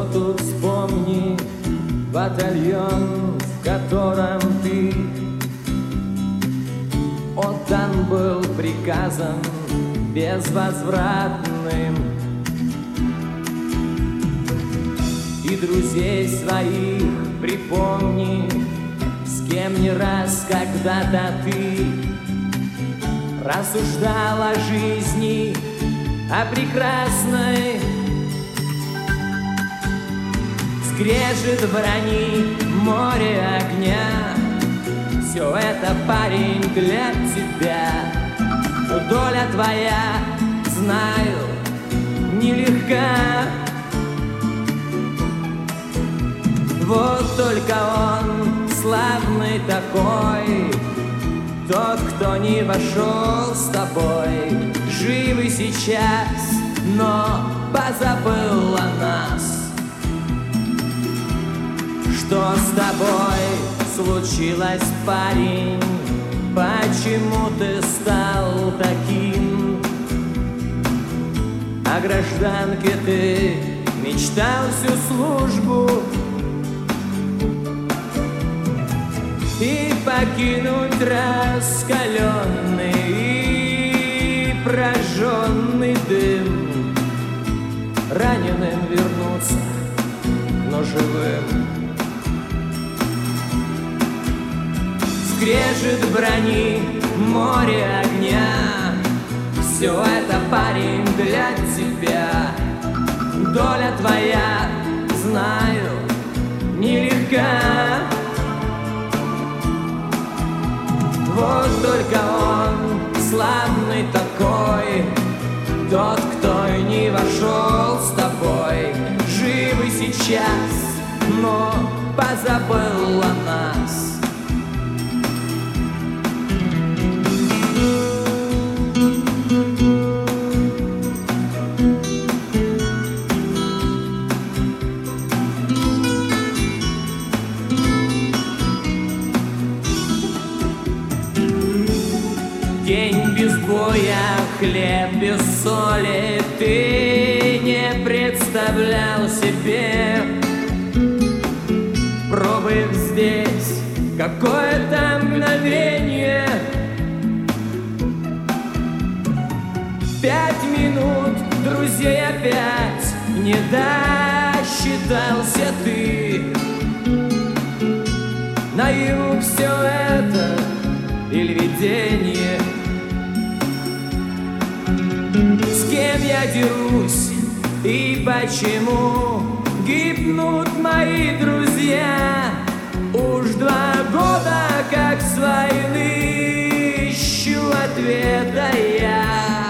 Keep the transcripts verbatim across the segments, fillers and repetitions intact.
тут вспомни батальон, в котором ты отдан был приказом безвозвратным. И друзей своих припомни, с кем не раз когда-то ты рассуждал о жизни, о прекрасной. Скрежет брони, море огня, все это, парень, для тебя. Доля твоя, знаю, нелегка. Вот только он славный такой, тот, кто не вошел с тобой. Живы сейчас, но позабыл о нас. Что с тобой случилось, парень? Почему ты стал таким? О гражданке ты мечтал всю службу и покинуть раскаленный и прожженный дым, раненым вернуться, но живым. Скрежет брони, море огня, все это, парень, для тебя. Доля твоя, знаю, нелегка. Вот только он славный такой, тот, кто и не вошел с тобой. Живы сейчас, но позабыл о нас. День без боя, хлеб без соли, ты не представлял себе, пробыв здесь какое-то мгновение. Пять минут друзей опять не досчитался ты. Наяву все это или видение? С кем я дерусь и почему гибнут мои друзья? Уж два года как с войны ищу ответа я.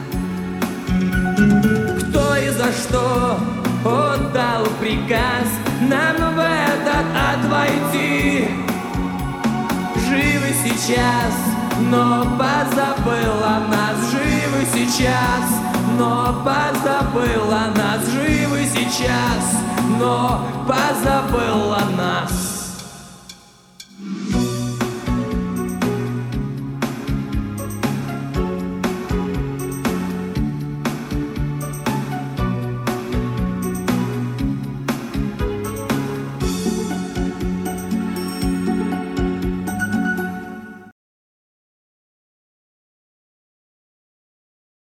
Кто и за что отдал приказ нам в этот ад войти? Живы сейчас, но позабыл о нас. Живы сейчас, но позабыл о нас. Живы сейчас, но позабыл о нас.